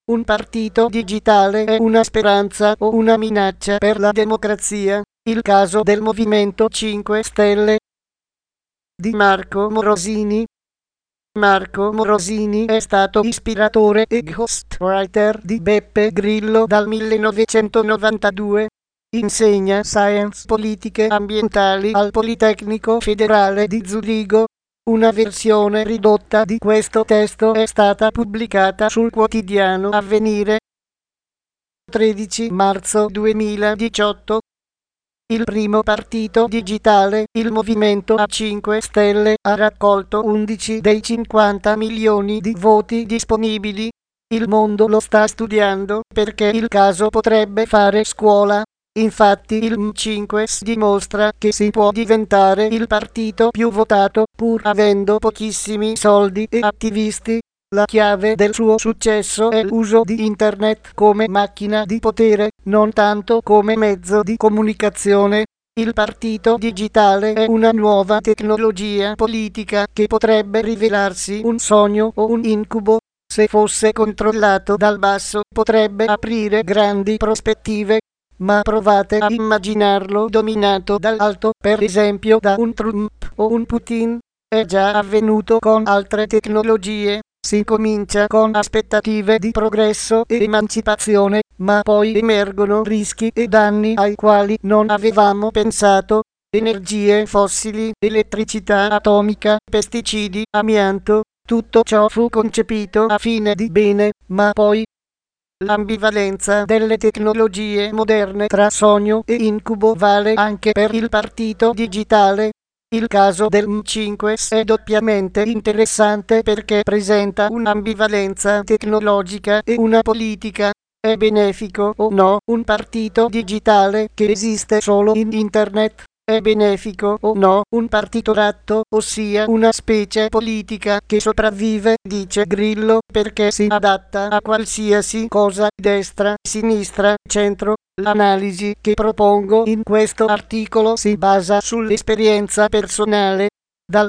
Un partito digitale è una speranza o una minaccia per la democrazia? Il caso del Movimento 5 Stelle di Marco Morosini. Marco Morosini è stato ispiratore e ghostwriter di Beppe Grillo dal 1992. Insegna Science Politiche Ambientali al Politecnico Federale di Zurigo. Una versione ridotta di questo testo è stata pubblicata sul quotidiano Avvenire 13 marzo 2018. Il primo partito digitale, il Movimento a 5 Stelle, ha raccolto 11 dei 50 milioni di voti disponibili. Il mondo lo sta studiando perché il caso potrebbe fare scuola. Infatti il M5 dimostra che si può diventare il partito più votato pur avendo pochissimi soldi e attivisti. La chiave del suo successo è l'uso di Internet come macchina di potere, non tanto come mezzo di comunicazione. Il partito digitale è una nuova tecnologia politica che potrebbe rivelarsi un sogno o un incubo. Se fosse controllato dal basso, potrebbe aprire grandi prospettive. Ma provate a immaginarlo dominato dall'alto, per esempio da un Trump o un Putin. È già avvenuto con altre tecnologie. Si comincia con aspettative di progresso e emancipazione, ma poi emergono rischi e danni ai quali non avevamo pensato. Energie fossili, elettricità atomica, pesticidi, amianto, tutto ciò fu concepito a fine di bene, ma poi l'ambivalenza delle tecnologie moderne tra sogno e incubo vale anche per il partito digitale. Il caso del M5 è doppiamente interessante perché presenta un'ambivalenza tecnologica e una politica. È benefico o no un partito digitale che esiste solo in Internet? È benefico o no un partitorato, ossia una specie politica che sopravvive, dice Grillo, perché si adatta a qualsiasi cosa, destra, sinistra, centro? L'analisi che propongo in questo articolo si basa sull'esperienza personale. Dal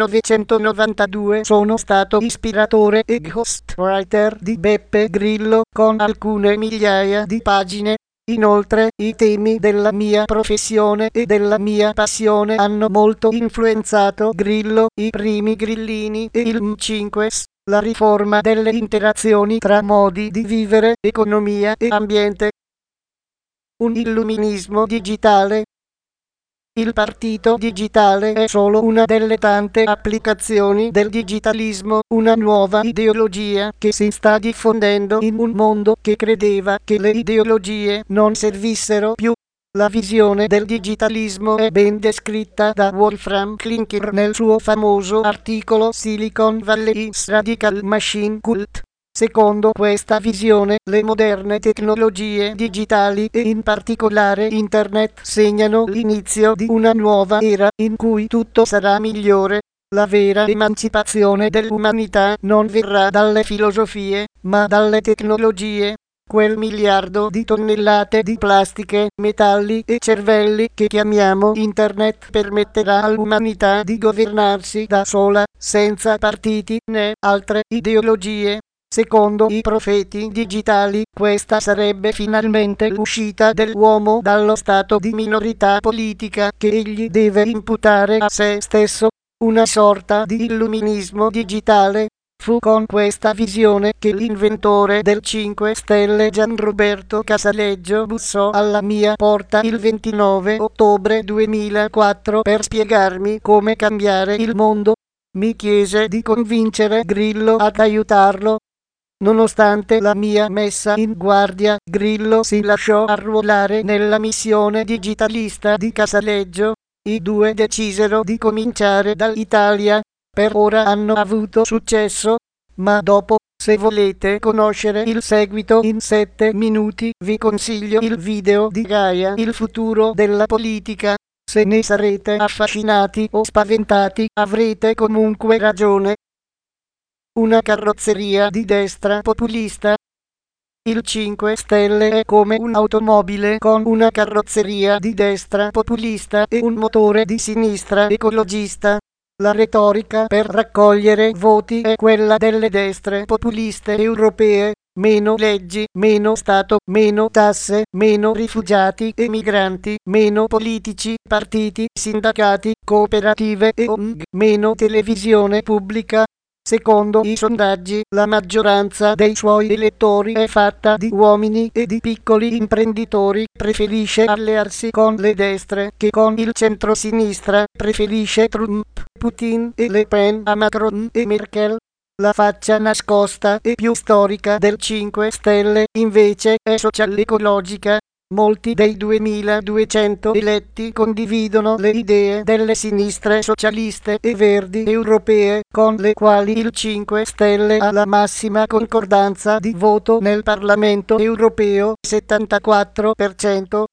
1992 sono stato ispiratore e ghostwriter di Beppe Grillo con alcune migliaia di pagine. Inoltre, i temi della mia professione e della mia passione hanno molto influenzato Grillo, i primi grillini e il M5, la riforma delle interazioni tra modi di vivere, economia e ambiente. Un illuminismo digitale. Il partito digitale è solo una delle tante applicazioni del digitalismo, una nuova ideologia che si sta diffondendo in un mondo che credeva che le ideologie non servissero più. La visione del digitalismo è ben descritta da Wolfram Klinker nel suo famoso articolo Silicon Valley's Radical Machine Cult. Secondo questa visione, le moderne tecnologie digitali e in particolare Internet segnano l'inizio di una nuova era in cui tutto sarà migliore. La vera emancipazione dell'umanità non verrà dalle filosofie, ma dalle tecnologie. Quel miliardo di tonnellate di plastiche, metalli e cervelli che chiamiamo Internet permetterà all'umanità di governarsi da sola, senza partiti né altre ideologie. Secondo i profeti digitali, questa sarebbe finalmente l'uscita dell'uomo dallo stato di minorità politica che egli deve imputare a se stesso, una sorta di illuminismo digitale. Fu con questa visione che l'inventore del 5 Stelle Gianroberto Casaleggio bussò alla mia porta il 29 ottobre 2004 per spiegarmi come cambiare il mondo. Mi chiese di convincere Grillo ad aiutarlo. Nonostante la mia messa in guardia, Grillo si lasciò arruolare nella missione digitalista di Casaleggio. I due decisero di cominciare dall'Italia. Per ora hanno avuto successo, ma dopo, se volete conoscere il seguito in 7 minuti, vi consiglio il video di Gaia, il futuro della politica. Se ne sarete affascinati o spaventati, avrete comunque ragione. Una carrozzeria di destra populista. Il 5 Stelle è come un'automobile con una carrozzeria di destra populista e un motore di sinistra ecologista. La retorica per raccogliere voti è quella delle destre populiste europee. meno leggi, meno Stato, meno tasse, meno rifugiati e migranti, meno politici, partiti, sindacati, cooperative e ONG, meno televisione pubblica. Secondo i sondaggi, la maggioranza dei suoi elettori è fatta di uomini e di piccoli imprenditori, preferisce allearsi con le destre che con il centrosinistra, preferisce Trump, Putin e Le Pen a Macron e Merkel. La faccia nascosta e più storica del 5 Stelle, invece, è social-ecologica. Molti dei 2200 eletti condividono le idee delle sinistre socialiste e verdi europee, con le quali il 5 Stelle ha la massima concordanza di voto nel Parlamento europeo, 74%.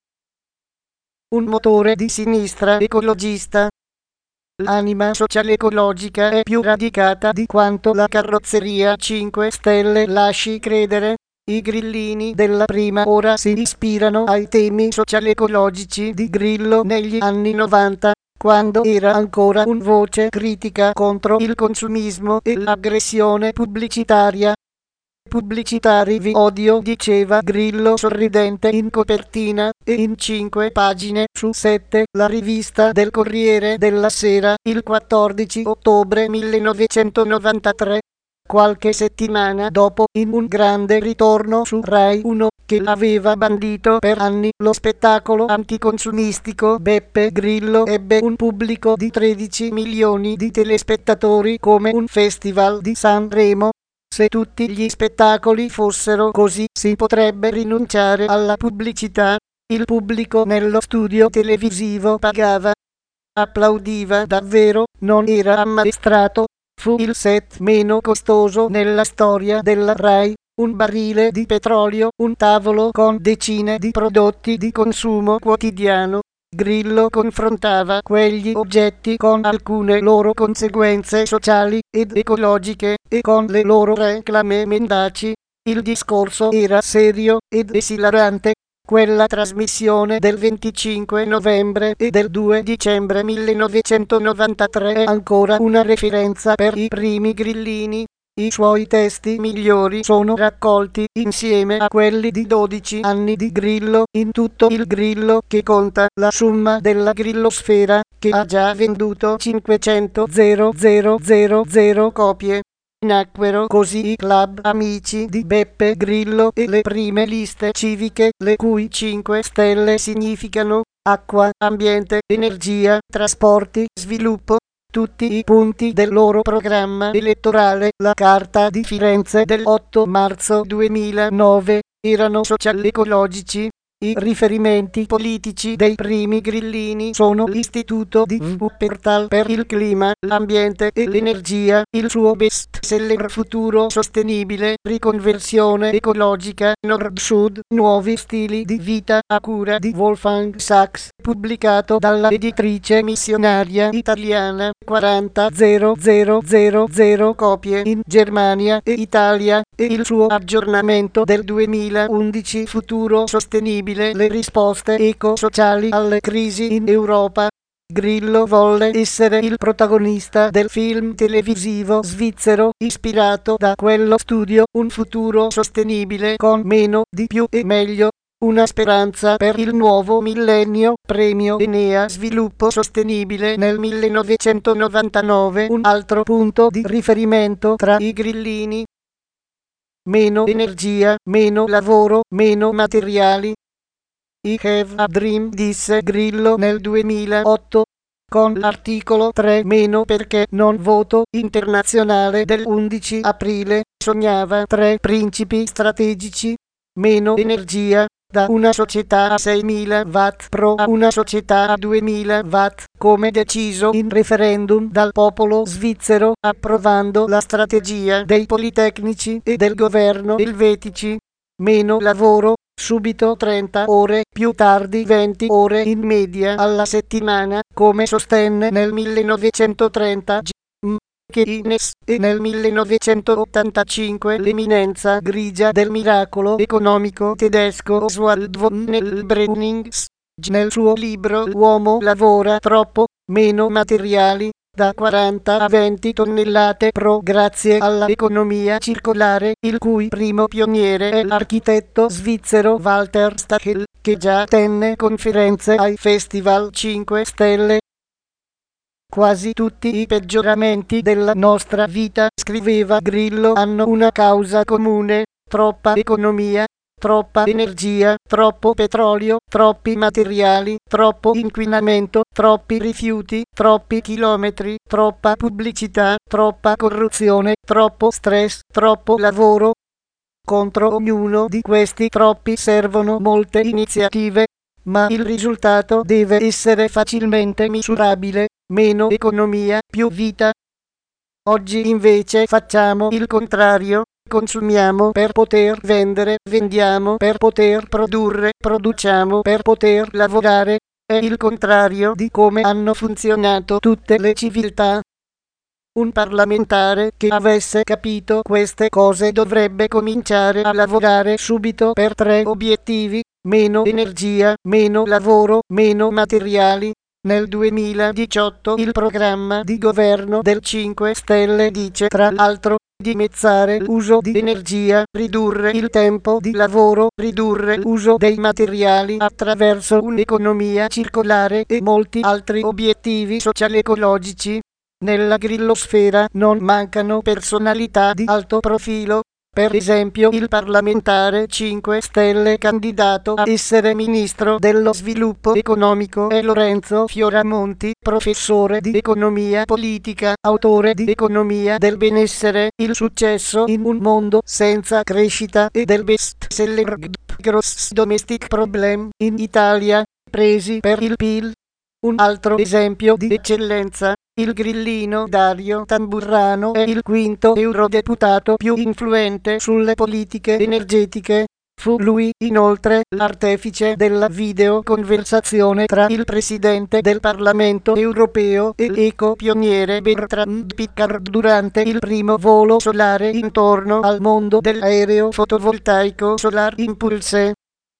Un motore di sinistra ecologista. L'anima social-ecologica è più radicata di quanto la carrozzeria 5 Stelle lasci credere. I grillini della prima ora si ispirano ai temi social-ecologici di Grillo negli anni 90, quando era ancora un voce critica contro il consumismo e l'aggressione pubblicitaria. Pubblicitari vi odio, diceva Grillo sorridente in copertina, e in 5 pagine su 7, la rivista del Corriere della Sera, il 14 ottobre 1993. Qualche settimana dopo, in un grande ritorno su Rai 1, che aveva bandito per anni lo spettacolo anticonsumistico, Beppe Grillo ebbe un pubblico di 13 milioni di telespettatori come un festival di Sanremo. Se tutti gli spettacoli fossero così, si potrebbe rinunciare alla pubblicità. Il pubblico nello studio televisivo pagava, applaudiva davvero, non era ammaestrato. Fu il set meno costoso nella storia della Rai, un barile di petrolio, un tavolo con decine di prodotti di consumo quotidiano. Grillo confrontava quegli oggetti con alcune loro conseguenze sociali ed ecologiche e con le loro reclame mendaci. Il discorso era serio ed esilarante. Quella trasmissione del 25 novembre e del 2 dicembre 1993 è ancora una referenza per i primi grillini. I suoi testi migliori sono raccolti insieme a quelli di 12 anni di Grillo, in tutto il Grillo che conta, la somma della Grillosfera, che ha già venduto 500.000 copie. Nacquero così i club amici di Beppe Grillo e le prime liste civiche, le cui 5 stelle significano acqua, ambiente, energia, trasporti, sviluppo. Tutti i punti del loro programma elettorale, la Carta di Firenze del 8 marzo 2009, erano social-ecologici. I riferimenti politici dei primi grillini sono l'Istituto di Wuppertal per il clima, l'ambiente e l'energia, il suo best-seller Futuro sostenibile, riconversione ecologica, Nord-Sud, nuovi stili di vita a cura di Wolfgang Sachs, pubblicato dalla editrice missionaria italiana, 40.000 copie in Germania e Italia, e il suo aggiornamento del 2011 Futuro sostenibile, le risposte eco-sociali alle crisi in Europa. Grillo volle essere il protagonista del film televisivo svizzero ispirato da quello studio, Un futuro sostenibile con meno, di più e meglio. Una speranza per il nuovo millennio, premio Enea Sviluppo Sostenibile nel 1999, un altro punto di riferimento tra i grillini. Meno energia, meno lavoro, meno materiali. I have a dream, disse Grillo nel 2008, con l'articolo 3 meno perché non voto internazionale del 11 aprile, sognava 3 principi strategici. Meno energia, da una società a 6.000 watt pro a una società a 2.000 watt, come deciso in referendum dal popolo svizzero, approvando la strategia dei politecnici e del governo elvetici. Meno lavoro, subito 30 ore, più tardi 20 ore in media alla settimana, come sostenne nel 1930 Keynes, e nel 1985 l'eminenza grigia del miracolo economico tedesco Oswald von Brennings, nel suo libro L'uomo lavora troppo, meno materiali, da 40 a 20 tonnellate pro grazie all'economia circolare, il cui primo pioniere è l'architetto svizzero Walter Stachel, che già tenne conferenze ai Festival 5 Stelle. Quasi tutti i peggioramenti della nostra vita, scriveva Grillo, hanno una causa comune: troppa economia, troppa energia, troppo petrolio, troppi materiali, troppo inquinamento, troppi rifiuti, troppi chilometri, troppa pubblicità, troppa corruzione, troppo stress, troppo lavoro. Contro ognuno di questi troppi servono molte iniziative, ma il risultato deve essere facilmente misurabile: meno economia, più vita. Oggi invece facciamo il contrario: consumiamo per poter vendere, vendiamo per poter produrre, produciamo per poter lavorare. È il contrario di come hanno funzionato tutte le civiltà. Un parlamentare che avesse capito queste cose dovrebbe cominciare a lavorare subito per 3 obiettivi: meno energia, meno lavoro, meno materiali. Nel 2018 il programma di governo del 5 Stelle dice tra l'altro: dimezzare l'uso di energia, ridurre il tempo di lavoro, ridurre l'uso dei materiali attraverso un'economia circolare e molti altri obiettivi social-ecologici. Nella grillosfera non mancano personalità di alto profilo. Per esempio il parlamentare 5 Stelle candidato a essere ministro dello sviluppo economico è Lorenzo Fioramonti, professore di economia politica, autore di Economia del benessere, il successo in un mondo senza crescita e del bestseller Gross Domestic Problem in Italia, presi per il PIL. Un altro esempio di eccellenza: il grillino Dario Tamburrano è il quinto eurodeputato più influente sulle politiche energetiche. Fu lui, inoltre, l'artefice della videoconversazione tra il presidente del Parlamento europeo e l'eco-pioniere Bertrand Piccard durante il primo volo solare intorno al mondo dell'aereo fotovoltaico Solar Impulse.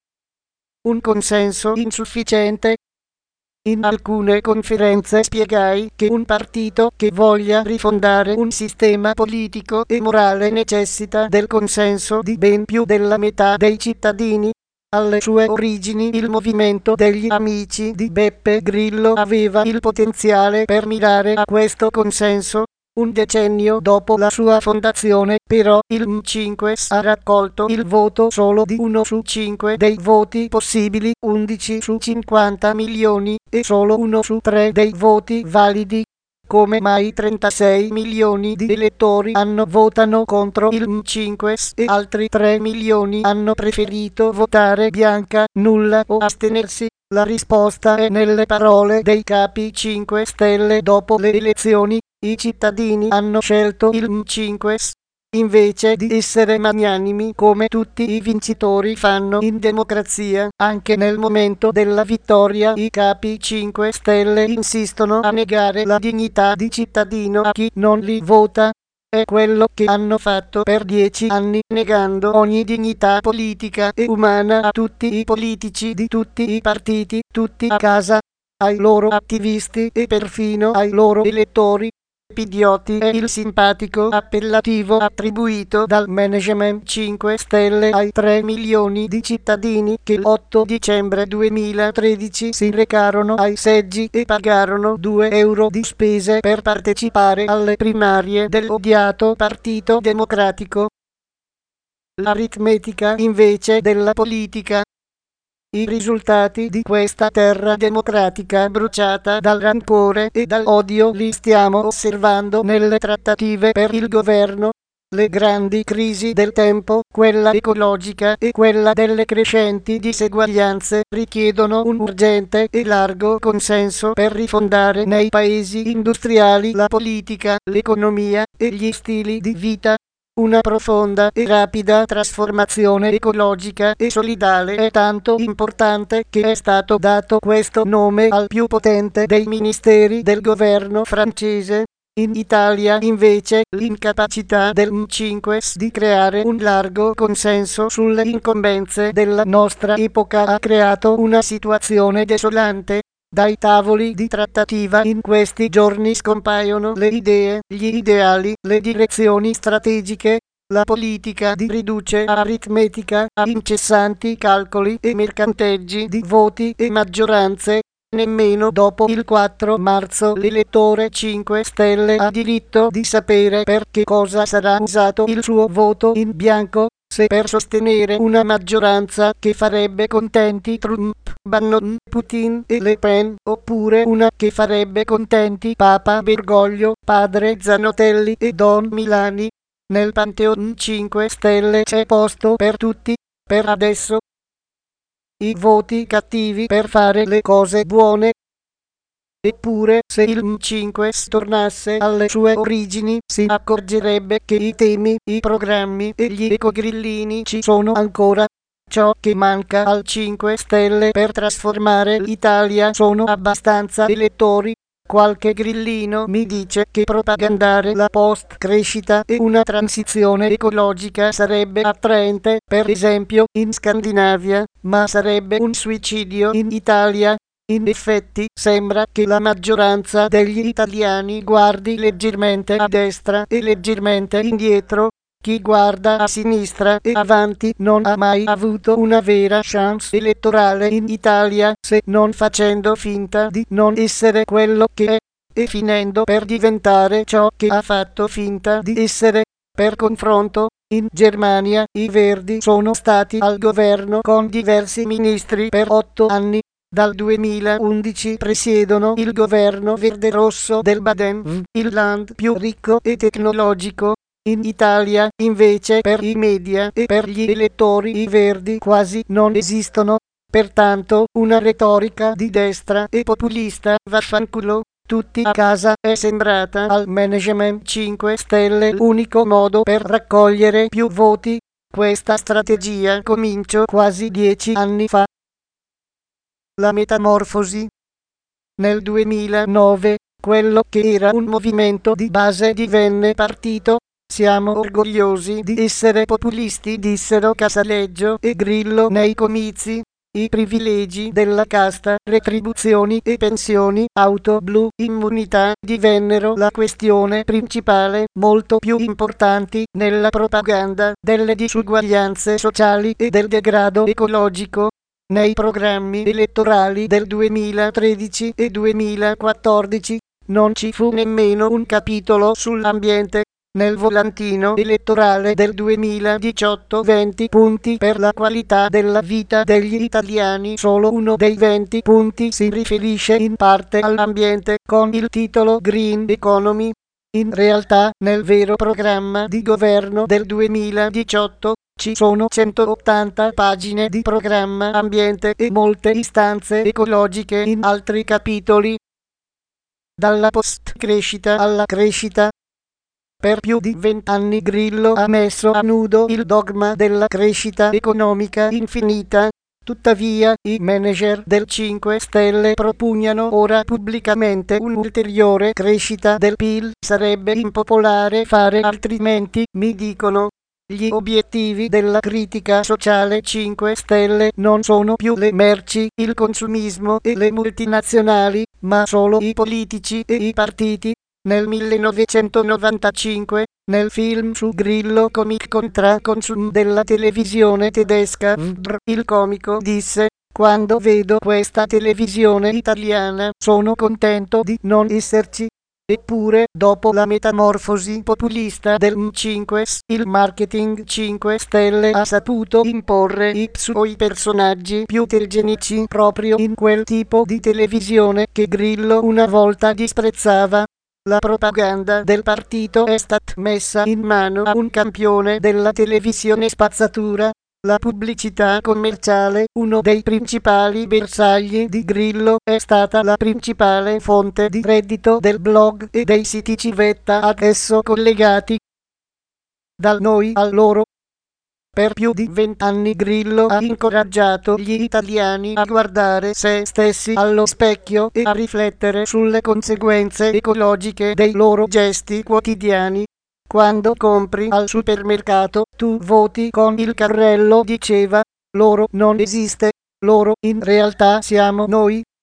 Un consenso insufficiente. In alcune conferenze spiegai che un partito che voglia rifondare un sistema politico e morale necessita del consenso di ben più della metà dei cittadini. Alle sue origini il movimento degli amici di Beppe Grillo aveva il potenziale per mirare a questo consenso. Un decennio dopo la sua fondazione, però, il M5 ha raccolto il voto solo di 1 su 5 dei voti possibili, 11 su 50 milioni, e solo 1 su 3 dei voti validi. Come mai 36 milioni di elettori votano contro il M5 e altri 3 milioni hanno preferito votare bianca, nulla o astenersi? La risposta è nelle parole dei capi 5 Stelle dopo le elezioni: i cittadini hanno scelto il M5 invece di essere magnanimi come tutti i vincitori fanno in democrazia. Anche nel momento della vittoria i capi 5 Stelle insistono a negare la dignità di cittadino a chi non li vota. È quello che hanno fatto per 10 anni, negando ogni dignità politica e umana a tutti i politici di tutti i partiti, tutti a casa, ai loro attivisti e perfino ai loro elettori. Pidioti è il simpatico appellativo attribuito dal management 5 Stelle ai 3 milioni di cittadini che l'8 dicembre 2013 si recarono ai seggi e pagarono 2 euro di spese per partecipare alle primarie dell'odiato Partito Democratico. L'aritmetica invece della politica. I risultati di questa terra democratica bruciata dal rancore e dall'odio li stiamo osservando nelle trattative per il governo. Le grandi crisi del tempo, quella ecologica e quella delle crescenti diseguaglianze, richiedono un urgente e largo consenso per rifondare nei paesi industriali la politica, l'economia e gli stili di vita. Una profonda e rapida trasformazione ecologica e solidale è tanto importante che è stato dato questo nome al più potente dei ministeri del governo francese. In Italia, invece, l'incapacità del M5 di creare un largo consenso sulle incombenze della nostra epoca ha creato una situazione desolante. Dai tavoli di trattativa in questi giorni scompaiono le idee, gli ideali, le direzioni strategiche. La politica si riduce a aritmetica, a incessanti calcoli e mercanteggi di voti e maggioranze. Nemmeno dopo il 4 marzo l'elettore 5 Stelle ha diritto di sapere per che cosa sarà usato il suo voto in bianco, se per sostenere una maggioranza che farebbe contenti Trump, Bannon, Putin e Le Pen, oppure una che farebbe contenti Papa Bergoglio, padre Zanotelli e Don Milani. Nel Pantheon 5 Stelle c'è posto per tutti, per adesso. I voti cattivi per fare le cose buone. Eppure, se il M5 tornasse alle sue origini, si accorgerebbe che i temi, i programmi e gli ecogrillini ci sono ancora. Ciò che manca al 5 Stelle per trasformare l'Italia sono abbastanza elettori. Qualche grillino mi dice che propagandare la post-crescita e una transizione ecologica sarebbe attraente, per esempio, in Scandinavia, ma sarebbe un suicidio in Italia. In effetti, sembra che la maggioranza degli italiani guardi leggermente a destra e leggermente indietro. Chi guarda a sinistra e avanti non ha mai avuto una vera chance elettorale in Italia, se non facendo finta di non essere quello che è, e finendo per diventare ciò che ha fatto finta di essere. Per confronto, in Germania i Verdi sono stati al governo con diversi ministri per 8 anni. Dal 2011 presiedono il governo verde-rosso del Baden, il land più ricco e tecnologico. In Italia, invece, per i media e per gli elettori i Verdi quasi non esistono. Pertanto, una retorica di destra e populista, vaffanculo, tutti a casa, è sembrata al management 5 Stelle l'unico modo per raccogliere più voti. Questa strategia cominciò quasi 10 anni fa. La metamorfosi. Nel 2009, quello che era un movimento di base divenne partito. Siamo orgogliosi di essere populisti, dissero Casaleggio e Grillo nei comizi. I privilegi della casta, retribuzioni e pensioni, auto blu, immunità divennero la questione principale, molto più importanti nella propaganda delle disuguaglianze sociali e del degrado ecologico. Nei programmi elettorali del 2013 e 2014 non ci fu nemmeno un capitolo sull'ambiente. Nel volantino elettorale del 2018 20 punti per la qualità della vita degli italiani, solo uno dei 20 punti si riferisce in parte all'ambiente, con il titolo Green Economy. In realtà, nel vero programma di governo del 2018, ci sono 180 pagine di programma ambiente e molte istanze ecologiche in altri capitoli. Dalla post-crescita alla crescita. Per più di 20 anni Grillo ha messo a nudo il dogma della crescita economica infinita. Tuttavia, i manager del 5 Stelle propugnano ora pubblicamente un'ulteriore crescita del PIL. Sarebbe impopolare fare altrimenti, mi dicono. Gli obiettivi della critica sociale 5 Stelle non sono più le merci, il consumismo e le multinazionali, ma solo i politici e i partiti. Nel 1995, nel film su Grillo Comic contra Consum della televisione tedesca, il comico disse: "Quando vedo questa televisione italiana, sono contento di non esserci". Eppure, dopo la metamorfosi populista del M5, il marketing 5 Stelle ha saputo imporre i suoi personaggi più telegenici proprio in quel tipo di televisione che Grillo una volta disprezzava. La propaganda del partito è stata messa in mano a un campione della televisione spazzatura. La pubblicità commerciale, uno dei principali bersagli di Grillo, è stata la principale fonte di reddito del blog e dei siti civetta ad esso collegati. Dal noi al loro. Per più di 20 anni Grillo ha incoraggiato gli italiani a guardare se stessi allo specchio e a riflettere sulle conseguenze ecologiche dei loro gesti quotidiani. Quando compri al supermercato, tu voti con il carrello, diceva. Loro non esiste. Loro in realtà siamo noi.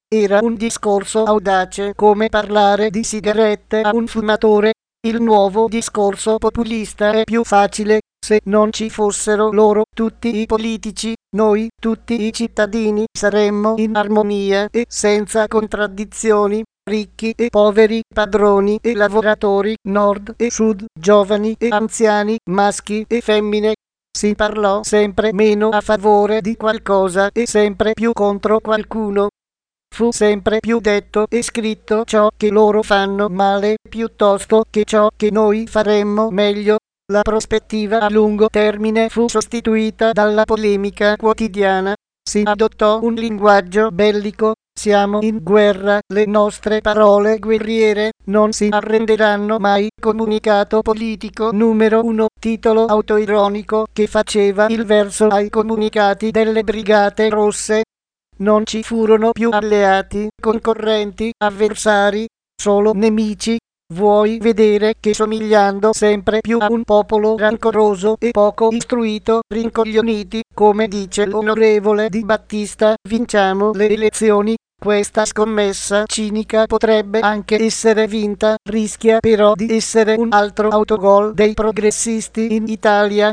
Era un discorso audace come parlare di sigarette a un fumatore. Il nuovo discorso populista è più facile se non ci fossero loro, tutti i politici. Noi, tutti i cittadini, saremmo in armonia e senza contraddizioni. Ricchi e poveri, padroni e lavoratori, nord e sud, giovani e anziani, maschi e femmine. Si parlò sempre meno a favore di qualcosa e sempre più contro qualcuno. Fu sempre più detto e scritto ciò che loro fanno male piuttosto che ciò che noi faremmo meglio. La prospettiva a lungo termine fu sostituita dalla polemica quotidiana. Si adottò un linguaggio bellico. Siamo in guerra, le nostre parole guerriere non si arrenderanno mai. Comunicato politico numero 1, titolo autoironico che faceva il verso ai comunicati delle Brigate Rosse. Non ci furono più alleati, concorrenti, avversari, solo nemici. Vuoi vedere che somigliando sempre più a un popolo rancoroso e poco istruito, rincoglioniti, come dice l'onorevole Di Battista, vinciamo le elezioni? Questa scommessa cinica potrebbe anche essere vinta, rischia però di essere un altro autogol dei progressisti in Italia.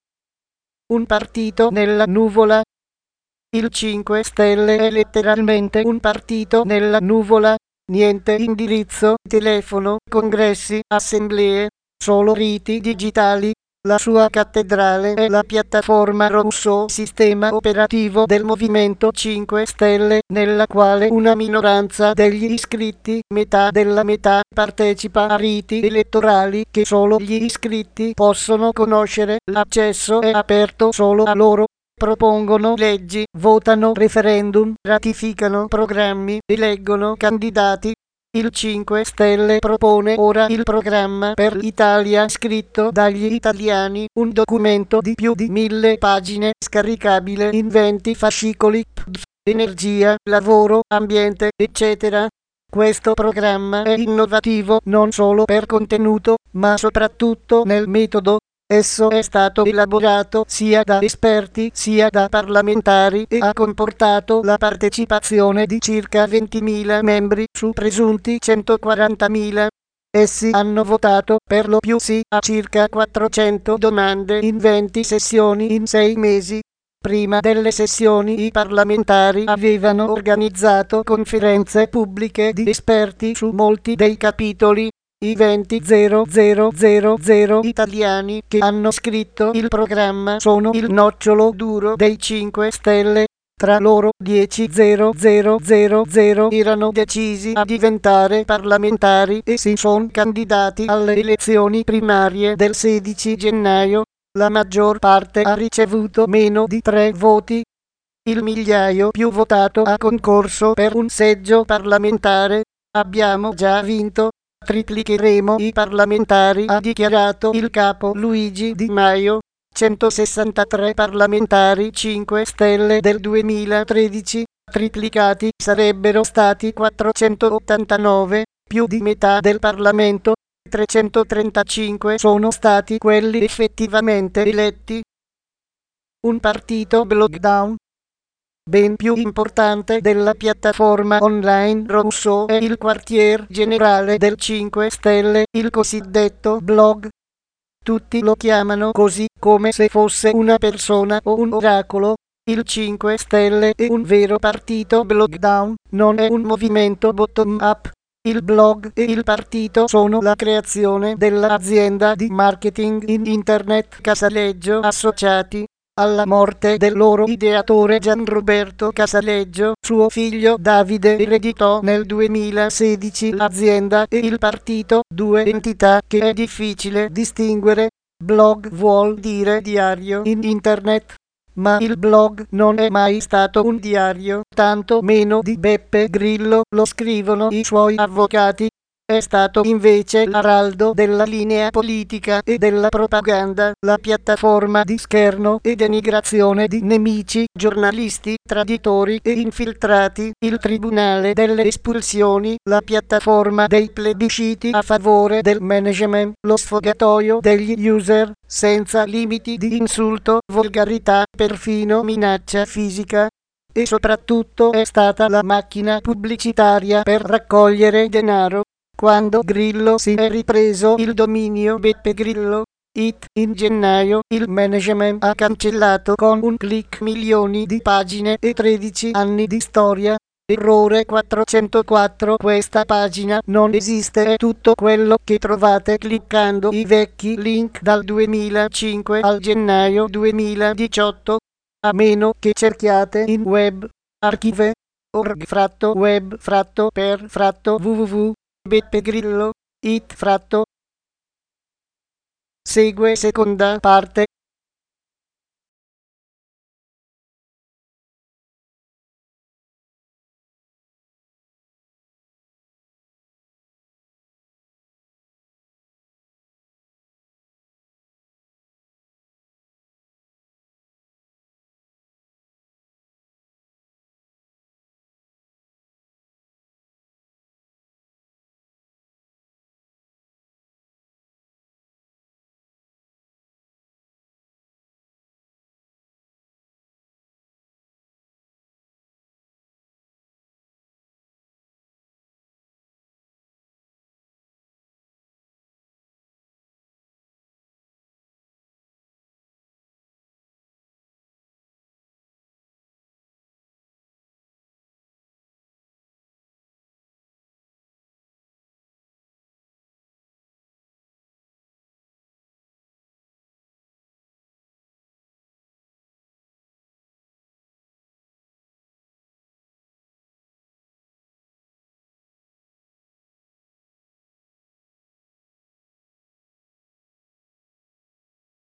Un partito nella nuvola. Il 5 Stelle è letteralmente un partito nella nuvola. Niente indirizzo, telefono, congressi, assemblee, solo riti digitali. La sua cattedrale è la piattaforma Rousseau, sistema operativo del Movimento 5 Stelle, nella quale una minoranza degli iscritti, metà della metà, partecipa a riti elettorali che solo gli iscritti possono conoscere. L'accesso è aperto solo a loro. Propongono leggi, votano referendum, ratificano programmi, eleggono candidati. Il 5 Stelle propone ora il programma per l'Italia scritto dagli italiani, un documento di più di 1000 pagine, scaricabile in 20 fascicoli, energia, lavoro, ambiente, eccetera. Questo programma è innovativo non solo per contenuto, ma soprattutto nel metodo. Esso è stato elaborato sia da esperti sia da parlamentari e ha comportato la partecipazione di circa 20.000 membri su presunti 140.000. Essi hanno votato per lo più sì a circa 400 domande in 20 sessioni in 6 mesi. Prima delle sessioni i parlamentari avevano organizzato conferenze pubbliche di esperti su molti dei capitoli. I 20.000 italiani che hanno scritto il programma sono il nocciolo duro dei 5 Stelle. Tra loro 10.000 erano decisi a diventare parlamentari e si sono candidati alle elezioni primarie del 16 gennaio. La maggior parte ha ricevuto meno di 3 voti. Il migliaio più votato ha concorso per un seggio parlamentare. Abbiamo già vinto. Triplicheremo i parlamentari, ha dichiarato il capo Luigi Di Maio. 163 parlamentari 5 Stelle del 2013, triplicati sarebbero stati 489, più di metà del Parlamento. 335 sono stati quelli effettivamente eletti. Un partito lockdown. Ben più importante della piattaforma online Rousseau è il quartier generale del 5 Stelle, il cosiddetto blog. Tutti lo chiamano così, come se fosse una persona o un oracolo. Il 5 Stelle è un vero partito lockdown, non è un movimento bottom-up. Il blog e il partito sono la creazione dell'azienda di marketing in internet Casaleggio Associati. Alla morte del loro ideatore Gianroberto Casaleggio, suo figlio Davide ereditò nel 2016 l'azienda e il partito, due entità che è difficile distinguere. Blog vuol dire diario in internet, ma il blog non è mai stato un diario, tanto meno di Beppe Grillo, lo scrivono i suoi avvocati. È stato invece l'araldo della linea politica e della propaganda, la piattaforma di scherno e denigrazione di nemici, giornalisti, traditori e infiltrati, il tribunale delle espulsioni, la piattaforma dei plebisciti a favore del management, lo sfogatoio degli user, senza limiti di insulto, volgarità, perfino minaccia fisica. e soprattutto è stata la macchina pubblicitaria per raccogliere denaro. Quando Grillo si è ripreso il dominio Beppe Grillo It in gennaio, il management ha cancellato con un click milioni di pagine e 13 anni di storia. Errore 404. Questa pagina non esiste, è tutto quello che trovate cliccando i vecchi link dal 2005 al gennaio 2018, a meno che cerchiate in web archive org fratto web fratto per fratto www Beppe Grillo it fratto. Segue seconda parte.